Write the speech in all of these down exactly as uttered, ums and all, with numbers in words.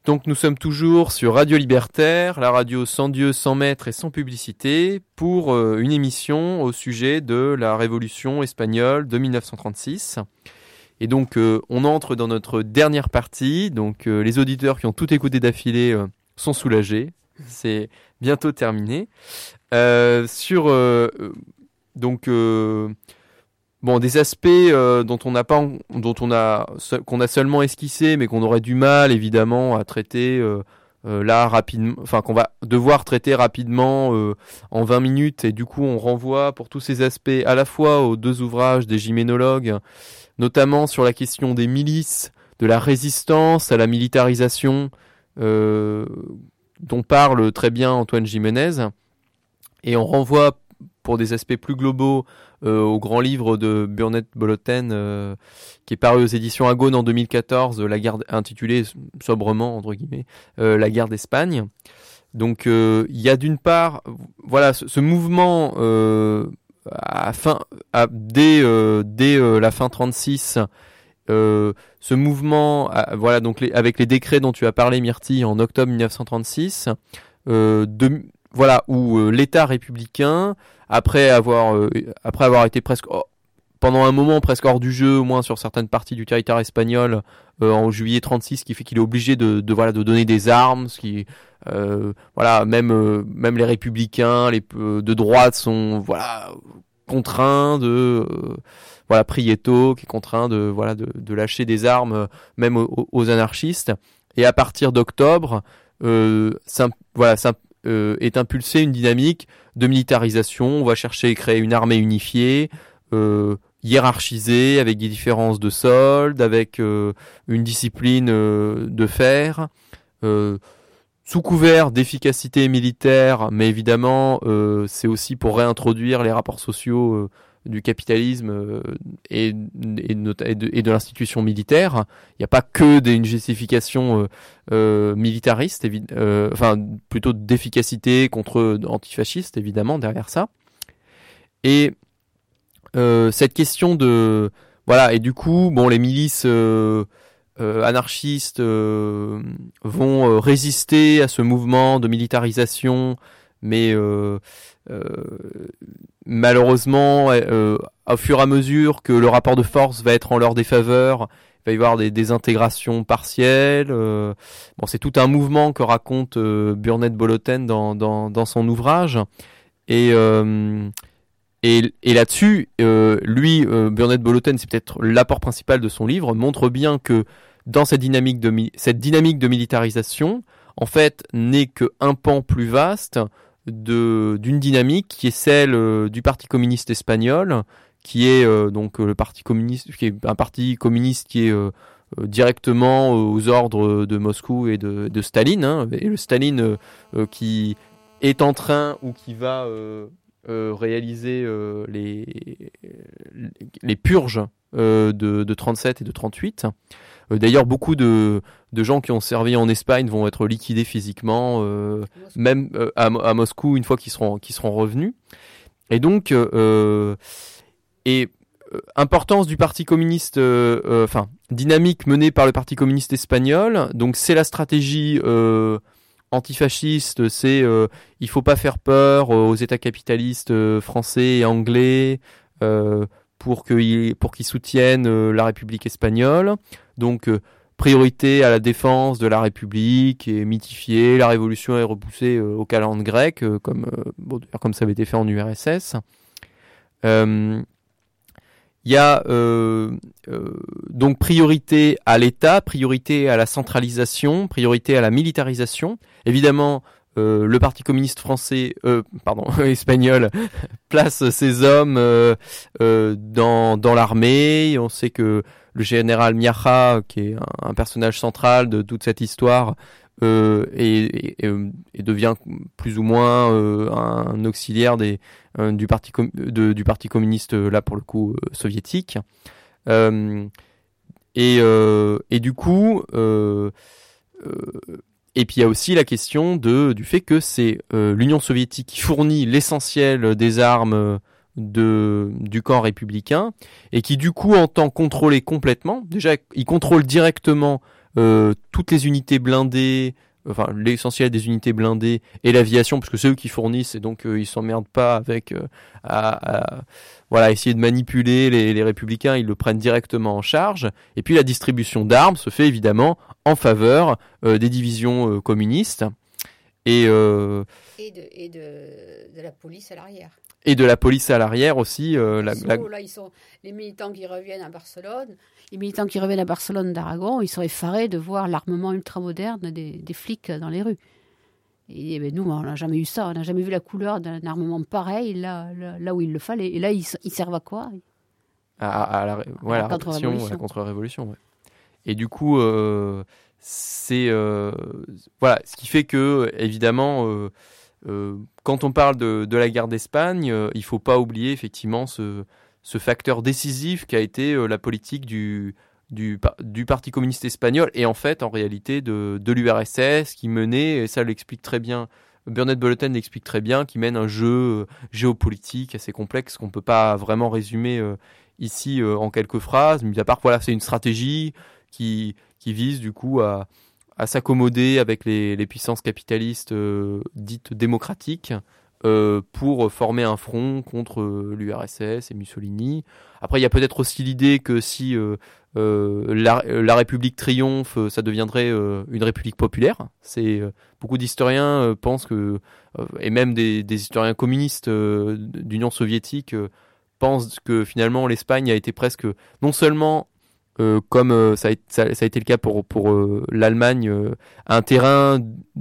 Donc nous sommes toujours sur Radio Libertaire, la radio sans Dieu, sans maître et sans publicité, pour euh, une émission au sujet de la Révolution espagnole de dix-neuf cent trente-six. Et donc euh, on entre dans notre dernière partie, donc euh, les auditeurs qui ont tout écouté d'affilée euh, sont soulagés, c'est bientôt terminé. Euh, sur euh, donc euh, bon des aspects euh, dont on n'a pas dont on a qu'on a seulement esquissé mais qu'on aurait du mal évidemment à traiter euh, euh, là rapidement, enfin qu'on va devoir traiter rapidement euh, en vingt minutes, et du coup on renvoie pour tous ces aspects à la fois aux deux ouvrages des gyménologues, notamment sur la question des milices, de la résistance à la militarisation euh, dont parle très bien Antoine Jiménez, et on renvoie pour des aspects plus globaux euh, au grand livre de Burnett Boloten euh, qui est paru aux éditions Agone en deux mille quatorze, la guerre, intitulé sobrement entre guillemets euh, la guerre d'Espagne. Donc il euh, y a d'une part voilà ce, ce mouvement euh, à fin à, dès euh, dès euh, la fin trente-six, euh, ce mouvement à, voilà donc les, avec les décrets dont tu as parlé Myrtille en octobre dix-neuf cent trente-six, euh, de voilà où euh, l'État républicain, après avoir euh, après avoir été presque oh, pendant un moment presque hors du jeu, au moins sur certaines parties du territoire espagnol, euh, en juillet trente-six, qui fait qu'il est obligé de, de voilà de donner des armes, ce qui euh, voilà même euh, même les républicains, les euh, de droite sont voilà contraints de euh, voilà Prieto qui est contraint de voilà de, de lâcher des armes euh, même aux, aux anarchistes, et à partir d'octobre euh, ça voilà ça Euh, est impulsée une dynamique de militarisation. On va chercher à créer une armée unifiée, euh, hiérarchisée, avec des différences de soldes, avec euh, une discipline euh, de fer, euh, sous couvert d'efficacité militaire, mais évidemment euh, c'est aussi pour réintroduire les rapports sociaux euh, du capitalisme euh, et, et, de, et, de, et de l'institution militaire. Il n'y a pas que d'une justification euh, euh, militariste, évi- euh, enfin plutôt d'efficacité contre antifasciste évidemment derrière ça. Et euh, cette question de voilà, et du coup bon les milices euh, euh, anarchistes euh, vont euh, résister à ce mouvement de militarisation, mais euh, euh, malheureusement, euh, au fur et à mesure que le rapport de force va être en leur défaveur, il va y avoir des désintégrations partielles. Euh, bon, c'est tout un mouvement que raconte euh, Burnett Boloten dans, dans, dans son ouvrage. Et, euh, et, et là-dessus, euh, lui, euh, Burnett Boloten, c'est peut-être l'apport principal de son livre, montre bien que dans cette dynamique de, mi- cette dynamique de militarisation, en fait, n'est qu'un pan plus vaste de d'une dynamique qui est celle euh, du Parti communiste espagnol, qui est euh, donc euh, le Parti communiste, qui est un parti communiste qui est euh, euh, directement aux ordres de Moscou et de, de Staline, hein, et le Staline euh, euh, qui est en train ou qui va euh, euh, réaliser euh, les les purges euh, de, de trente-sept et de trente-huit. Euh, d'ailleurs, beaucoup de, de gens qui ont servi en Espagne vont être liquidés physiquement, euh, même euh, à, à Moscou, une fois qu'ils seront, qu'ils seront revenus. Et donc, euh, et euh, importance du Parti communiste, euh, euh, enfin, dynamique menée par le Parti communiste espagnol. Donc, c'est la stratégie euh, antifasciste, c'est euh, il faut pas faire peur aux États capitalistes euh, français et anglais, euh, pour qu'ils pour qu'ils soutiennent euh, la République espagnole. Donc euh, priorité à la défense de la République et mythifier la révolution est repoussée euh, aux calendes grecques, euh, comme euh, bon, comme ça avait été fait en U R S S. Il euh, y a euh, euh, donc priorité à l'État, priorité à la centralisation, priorité à la militarisation. Évidemment, Euh, le Parti communiste français, euh, pardon, espagnol, place ses hommes euh, euh, dans dans l'armée. On sait que le général Miaja, qui est un, un personnage central de toute cette histoire, euh, et, et, et devient plus ou moins euh, un auxiliaire des euh, du parti com- de, du Parti communiste, là pour le coup euh, soviétique. Euh, et euh, et du coup. Euh, euh, Et puis il y a aussi la question de, du fait que c'est euh, l'Union soviétique qui fournit l'essentiel des armes de, du camp républicain, et qui du coup entend contrôler complètement. Déjà, il contrôle directement euh, toutes les unités blindées, enfin l'essentiel des unités blindées et l'aviation, parce que c'est eux qui fournissent, et donc euh, ils s'emmerdent pas avec euh, à, à voilà essayer de manipuler les, les républicains, ils le prennent directement en charge. Et puis la distribution d'armes se fait évidemment en faveur euh, des divisions euh, communistes et euh, et, de, et de, de la police à l'arrière. Et de la police à l'arrière aussi. Euh, la, sont, la... Là, ils sont les militants qui reviennent à Barcelone. Les militants qui reviennent à Barcelone d'Aragon, ils sont effarés de voir l'armement ultramoderne des, des flics dans les rues. Et, et ben, nous, on n'a jamais eu ça. On n'a jamais vu la couleur d'un armement pareil là, là, là où il le fallait. Et là, ils, ils servent à quoi ? À, à la, ouais, à la, la répression, à la contre-révolution. Ouais. Et du coup, euh, c'est euh, voilà, ce qui fait que évidemment. Euh, Euh, quand on parle de, de la guerre d'Espagne, euh, il ne faut pas oublier effectivement ce, ce facteur décisif qu'a été euh, la politique du, du, du Parti communiste espagnol et en fait, en réalité, de, de l'U R S S qui menait, et ça l'explique très bien, Burnett Boloten l'explique très bien, qui mène un jeu euh, géopolitique assez complexe qu'on ne peut pas vraiment résumer euh, ici euh, en quelques phrases, mais à part, voilà, c'est une stratégie qui, qui vise du coup à à s'accommoder avec les, les puissances capitalistes euh, dites démocratiques euh, pour former un front contre euh, l'U R S S et Mussolini. Après, il y a peut-être aussi l'idée que si euh, euh, la, la République triomphe, ça deviendrait euh, une République populaire. C'est, euh, beaucoup d'historiens euh, pensent que, euh, et même des, des historiens communistes euh, d'Union soviétique euh, pensent que finalement l'Espagne a été presque non seulement Euh, comme euh, ça, a, ça, ça a été le cas pour, pour euh, l'Allemagne, euh, un terrain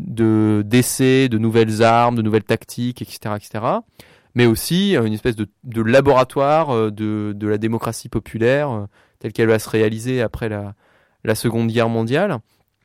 de, d'essai, de nouvelles armes, de nouvelles tactiques, et cetera, et cetera. Mais aussi une espèce de, de laboratoire euh, de, de la démocratie populaire euh, telle qu'elle va se réaliser après la, la Seconde Guerre mondiale.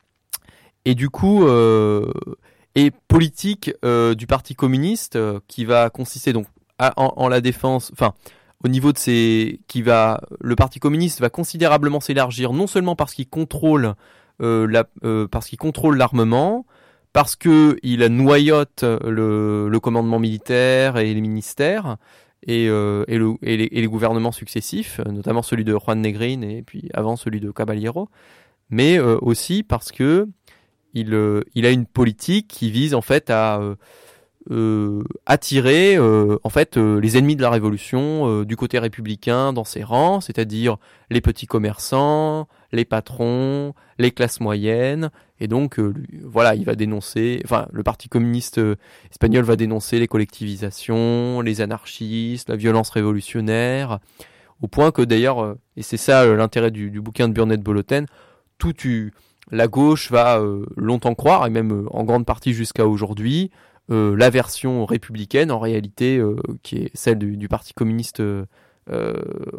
Et du coup, euh, et politique euh, du Parti communiste euh, qui va consister donc à, en, en la défense, enfin. Au niveau de ces, qui va, le Parti communiste va considérablement s'élargir, non seulement parce qu'il contrôle, euh, la, euh, parce qu'il contrôle l'armement, parce que il noyote le, le commandement militaire et les ministères et, euh, et, le, et, les, et les gouvernements successifs, notamment celui de Juan Negrín et puis avant celui de Caballero, mais euh, aussi parce que il, euh, il a une politique qui vise en fait à euh, Euh, attirer euh, en fait euh, les ennemis de la révolution euh, du côté républicain dans ses rangs, c'est-à-dire les petits commerçants, les patrons, les classes moyennes, et donc euh, lui, voilà, il va dénoncer, enfin le Parti communiste euh, espagnol va dénoncer les collectivisations, les anarchistes, la violence révolutionnaire, au point que d'ailleurs, euh, et c'est ça euh, l'intérêt du, du bouquin de Burnett Boloten, tout tu, la gauche va euh, longtemps croire, et même euh, en grande partie jusqu'à aujourd'hui, Euh, la version républicaine en réalité euh, qui est celle du, du Parti communiste euh, euh,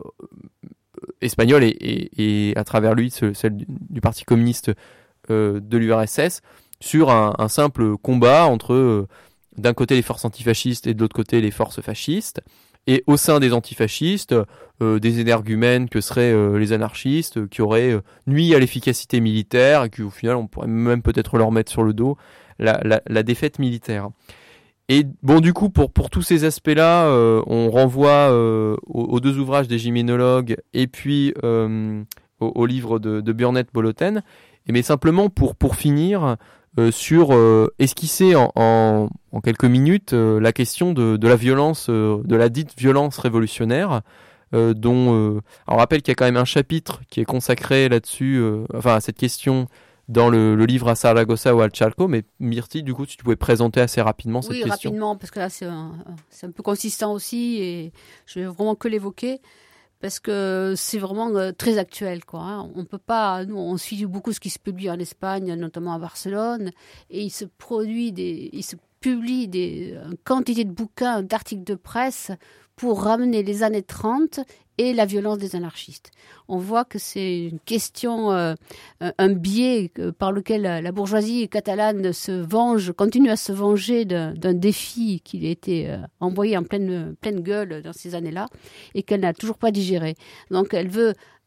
espagnol et, et, et à travers lui celle du, du Parti communiste euh, de l'U R S S sur un, un simple combat entre euh, d'un côté les forces antifascistes et de l'autre côté les forces fascistes, et au sein des antifascistes euh, des énergumènes que seraient euh, les anarchistes qui auraient euh, nui à l'efficacité militaire et qu'au final on pourrait même peut-être leur mettre sur le dos La, la, la défaite militaire. Et bon, du coup, pour, pour tous ces aspects-là, euh, on renvoie euh, aux, aux deux ouvrages des gymnénologues et puis euh, au, au livre de, de Burnett Boloten. Et mais simplement pour, pour finir euh, sur euh, esquisser en, en, en quelques minutes euh, la question de, de la violence, euh, de la dite violence révolutionnaire, euh, dont euh, on rappelle qu'il y a quand même un chapitre qui est consacré là-dessus, euh, enfin à cette question dans le, le livre à Saragossa ou à Chalco, mais Myrtille, du coup, si tu pouvais présenter assez rapidement cette oui, question. Oui, rapidement, parce que là, c'est un, c'est un peu consistant aussi, et je vais vraiment que l'évoquer, parce que c'est vraiment euh, très actuel, quoi. Hein. On peut pas, nous, on suit beaucoup ce qui se publie en Espagne, notamment à Barcelone, et il se produit des, il se publie des une quantité de bouquins, d'articles de presse pour ramener les années trente et la violence des anarchistes. On voit que c'est une question, euh, un biais par lequel la bourgeoisie catalane se venge, continue à se venger d'un, d'un défi qui a été euh, envoyé en pleine, pleine gueule dans ces années-là et qu'elle n'a toujours pas digéré. Donc elle veut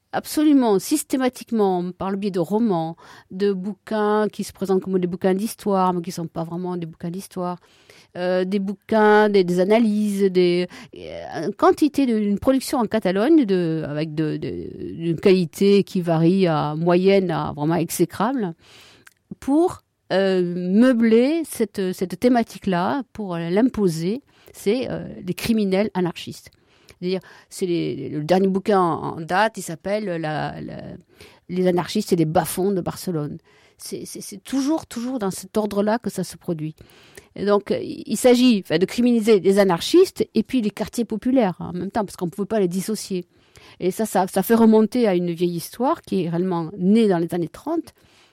absolument, systématiquement, par le biais de romans, de bouquins qui se présentent comme des bouquins d'histoire, mais qui ne sont pas vraiment des bouquins d'histoire, euh, des bouquins, des, des analyses, des, une quantité d'une production en Catalogne de, avec de, de, d'une qualité qui varie à moyenne à vraiment exécrable, pour euh, meubler cette, cette thématique-là, pour l'imposer, c'est euh, les criminels anarchistes. C'est-à-dire, c'est les, le dernier bouquin en, en date, il s'appelle la, la, Les anarchistes et les bas-fonds de Barcelone. C'est, c'est, c'est toujours, toujours dans cet ordre-là que ça se produit. Et donc, il s'agit enfin, de criminaliser les anarchistes et puis les quartiers populaires en même temps, parce qu'on ne pouvait pas les dissocier. Et ça, ça, ça fait remonter à une vieille histoire qui est réellement née dans les années trente,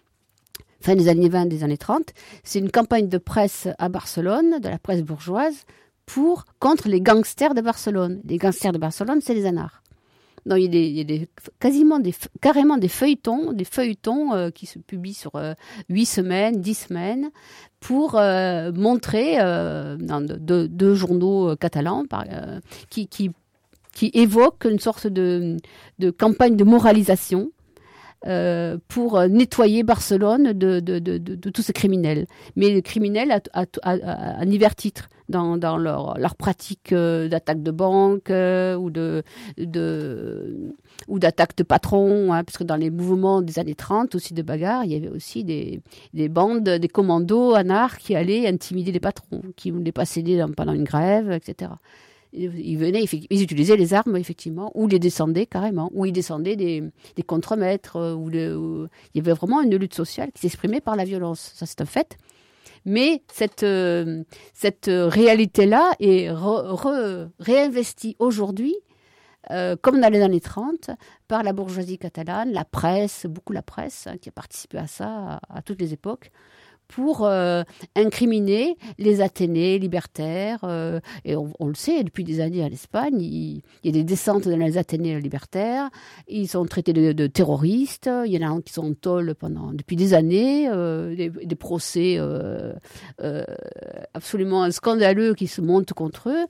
fin des années vingt, des années trente. C'est une campagne de presse à Barcelone, de la presse bourgeoise, pour, contre les gangsters de Barcelone. Les gangsters de Barcelone, c'est les anards. Donc, il y a, des, il y a des, quasiment des, carrément des feuilletons, des feuilletons euh, qui se publient sur euh, huit semaines, dix semaines, pour euh, montrer, euh, dans deux, deux journaux euh, catalans, par, euh, qui, qui, qui évoquent une sorte de, de campagne de moralisation Euh, pour nettoyer Barcelone de, de, de, de, de tous ces criminels. Mais les criminels à, à, à, à divers titres, dans, dans leur, leur pratique euh, d'attaque de banque euh, ou, de, de, ou d'attaque de patrons, hein, parce que dans les mouvements des années trente, aussi de bagarre, il y avait aussi des, des bandes, des commandos anards qui allaient intimider les patrons, qui ne voulaient pas céder pendant une grève, et cetera. Ils venaient, ils utilisaient les armes, effectivement, ou les descendaient carrément, ou ils descendaient des, des contremaîtres, ou, le, ou il y avait vraiment une lutte sociale qui s'exprimait par la violence. Ça, c'est un fait. Mais cette, euh, cette réalité-là est re, re, réinvestie aujourd'hui, euh, comme dans les années trente, par la bourgeoisie catalane, la presse, beaucoup la presse, hein, qui a participé à ça à, à toutes les époques, pour euh, incriminer les Athénées libertaires. Euh, et on, on le sait, depuis des années en Espagne, il, il y a des descentes dans les Athénées libertaires. Ils sont traités de, de terroristes. Il y en a qui sont en tôle pendant, depuis des années. Euh, des, des procès euh, euh, absolument scandaleux qui se montent contre eux.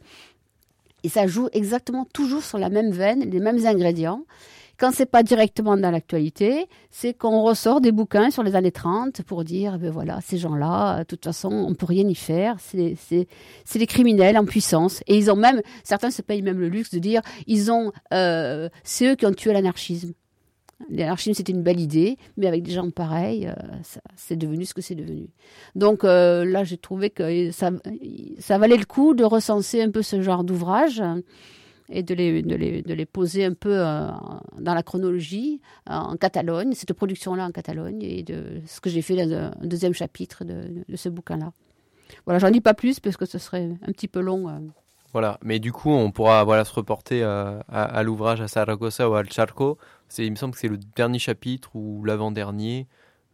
Et ça joue exactement toujours sur la même veine, les mêmes ingrédients. Quand c'est pas directement dans l'actualité, c'est qu'on ressort des bouquins sur les années trente pour dire, ben voilà, ces gens-là, de toute façon, on peut rien y faire. C'est, c'est, c'est des criminels en puissance. Et ils ont même, certains se payent même le luxe de dire, ils ont, euh, c'est eux qui ont tué l'anarchisme. L'anarchisme, c'était une belle idée, mais avec des gens pareils, euh, ça, c'est devenu ce que c'est devenu. Donc euh, là, j'ai trouvé que ça, ça valait le coup de recenser un peu ce genre d'ouvrage et de les, de les, de les poser un peu euh, dans la chronologie, euh, en Catalogne, cette production-là en Catalogne, et de ce que j'ai fait dans un, un deuxième chapitre de, de ce bouquin-là. Voilà, j'en dis pas plus parce que ce serait un petit peu long. Euh. Voilà, mais du coup, on pourra voilà, se reporter à, à, à l'ouvrage à Saragossa ou à El Charco. C'est, il me semble que c'est le dernier chapitre ou l'avant-dernier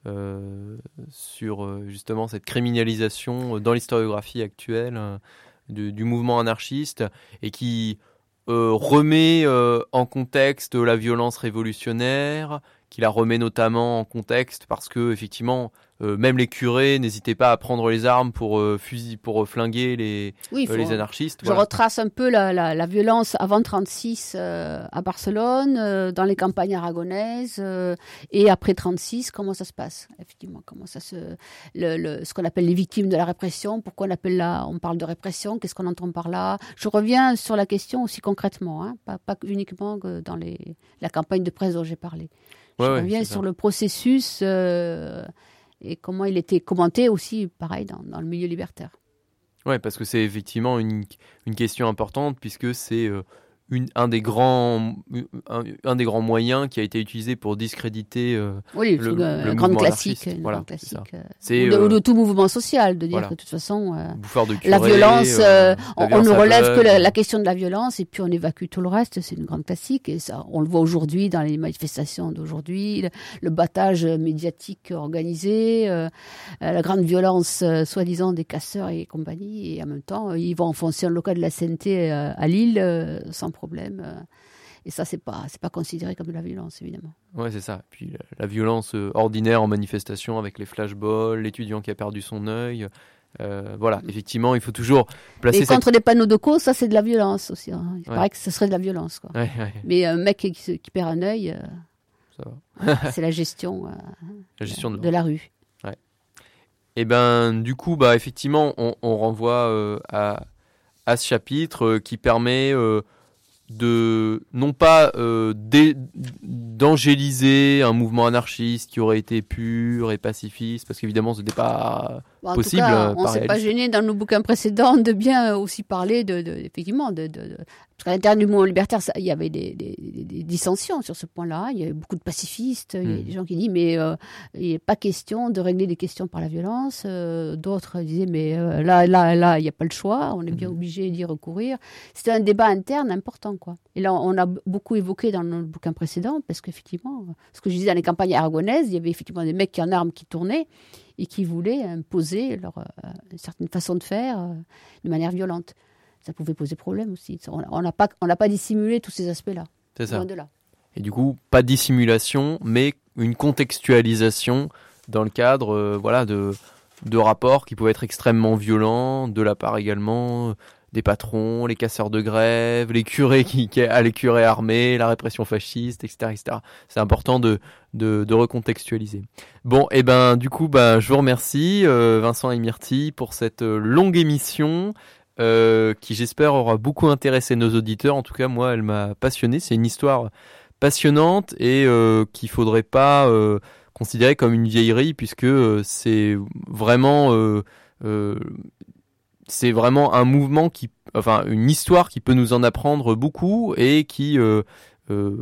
euh, sur euh, justement cette criminalisation dans l'historiographie actuelle euh, de, du mouvement anarchiste et qui euh, remet euh, en contexte la violence révolutionnaire, qui la remet notamment en contexte parce que effectivement euh, même les curés n'hésitaient pas à prendre les armes pour euh, fusil, pour flinguer les, oui, euh, les anarchistes. Je voilà. retrace un peu la, la, la violence avant trente-six euh, à Barcelone, euh, dans les campagnes aragonaises, euh, et après trente-six, comment ça se passe effectivement, comment ça se, le, le, ce qu'on appelle les victimes de la répression, pourquoi on appelle là, on parle de répression, qu'est-ce qu'on entend par là. Je reviens sur la question aussi concrètement, hein, pas, pas uniquement dans les, la campagne de presse dont j'ai parlé. Je ouais, reviens ouais, sur ça. Le processus euh, et comment il était commenté aussi, pareil, dans, dans le milieu libertaire. Oui, parce que c'est effectivement une, une question importante, puisque c'est euh, une, un, des grands, un, un des grands moyens qui a été utilisé pour discréditer euh, oui, le, le, le grande mouvement classique, anarchiste. Voilà, classique, c'est euh, c'est, ou, de, euh, ou de tout mouvement social, de dire voilà. que de toute façon, euh, de curé, la violence, euh, euh, on, la violence on ne relève aveugle. que la, la question de la violence et puis on évacue tout le reste, c'est une grande classique. Et ça, on le voit aujourd'hui dans les manifestations d'aujourd'hui, le, le battage médiatique organisé, euh, la grande violence, euh, soi-disant, des casseurs et compagnie. Et en même temps, ils vont enfoncer un local de la C N T euh, à Lille euh, sans problème. Euh, Et ça, c'est pas, c'est pas considéré comme de la violence, évidemment. Ouais, c'est ça. Puis la, la violence euh, ordinaire en manifestation avec les flashballs, l'étudiant qui a perdu son œil, Euh, voilà, effectivement, il faut toujours placer. Et contre cette... des panneaux de cause, ça c'est de la violence aussi. Hein. Il ouais. paraît que ce serait de la violence. Quoi. Ouais, ouais. Mais un mec qui, qui perd un œil, euh, ça va. c'est la gestion, euh, la gestion de, de la rue. Ouais. Et ben, du coup, bah effectivement, on, on renvoie euh, à, à ce chapitre euh, qui permet euh, de non pas euh, dé, d'angéliser un mouvement anarchiste qui aurait été pur et pacifiste, parce qu'évidemment, ce n'était pas bon, en possible. En tout cas, on ne s'est pas gêné dans nos bouquins précédents de bien aussi parler de, de effectivement, de, de, de parce qu'à l'intérieur du mouvement libertaire, ça, il y avait des, des, des, des dissensions sur ce point-là. Il y avait beaucoup de pacifistes. Mmh. Il y a des gens qui disent mais euh, il n'est pas question de régler des questions par la violence. Euh, d'autres disaient mais euh, là, là, là, il n'y a pas le choix. On est bien mmh. obligé d'y recourir. C'était un débat interne important, quoi. Et là, on a beaucoup évoqué dans nos bouquins précédents parce qu'effectivement, ce que je disais dans les campagnes aragonaises, il y avait effectivement des mecs qui en armes qui tournaient et qui voulaient imposer leur euh, une certaine façon de faire euh, de manière violente. Ça pouvait poser problème aussi. On n'a pas, on n'a pas dissimulé tous ces aspects-là. C'est ça. Loin de là. Et du coup, pas de dissimulation, mais une contextualisation dans le cadre, euh, voilà, de de rapports qui pouvaient être extrêmement violents, de la part également des patrons, les casseurs de grève, les curés qui, qui ah, les curés armés, la répression fasciste, et cetera, et cetera. C'est important de de, de recontextualiser. Bon, et ben du coup, bah je vous remercie euh, Vincent et Myrtille pour cette longue émission. Euh, qui j'espère aura beaucoup intéressé nos auditeurs. En tout cas, moi, elle m'a passionné. C'est une histoire passionnante et euh, qu'il faudrait pas euh, considérer comme une vieillerie, puisque euh, c'est vraiment, euh, euh, c'est vraiment un mouvement qui, enfin, une histoire qui peut nous en apprendre beaucoup et qui, euh, euh,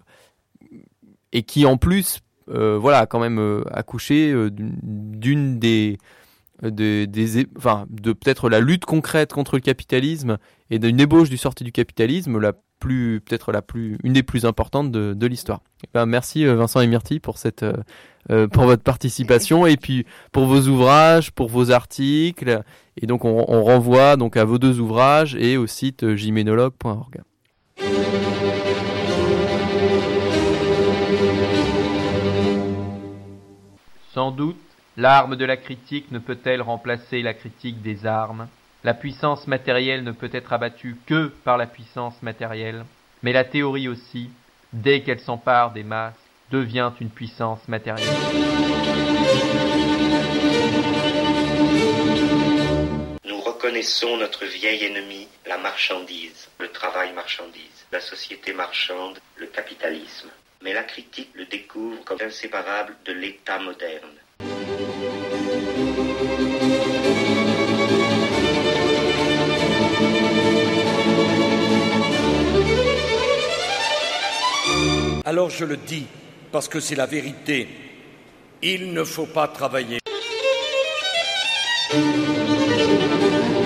et qui en plus, euh, voilà, quand même euh, accouché euh, d'une des De, des, enfin, de peut-être la lutte concrète contre le capitalisme et d'une ébauche du sortie du capitalisme, la plus, peut-être la plus, une des plus importantes de, de l'histoire. Et ben, merci Vincent et Myrtille pour cette, euh, pour votre participation et puis pour vos ouvrages, pour vos articles. Et donc on, on renvoie donc à vos deux ouvrages et au site jiménologue point org. Sans doute, l'arme de la critique ne peut-elle remplacer la critique des armes. La puissance matérielle ne peut être abattue que par la puissance matérielle. Mais la théorie aussi, dès qu'elle s'empare des masses, devient une puissance matérielle. Nous reconnaissons notre vieil ennemi, la marchandise, le travail marchandise, la société marchande, le capitalisme. Mais la critique le découvre comme inséparable de l'État moderne. Alors je le dis, parce que c'est la vérité, il ne faut pas travailler.